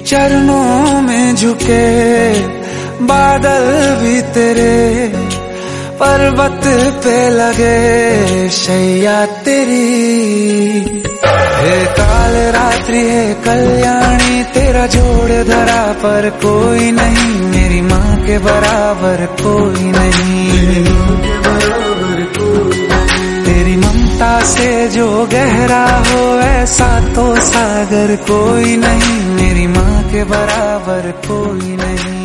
चरणों में झुके बादल भी तेरे, पर्वत पे लगे शैया तेरी। हे काल रात्रि है कल्याणी, तेरा जोड़ धरा पर कोई नहीं, मेरी माँ के बराबर कोई नहीं। तेरी ममता से जो गहरा हो ऐसा तो सागर कोई नहीं, मेरी माँ के बराबर कोई नहीं।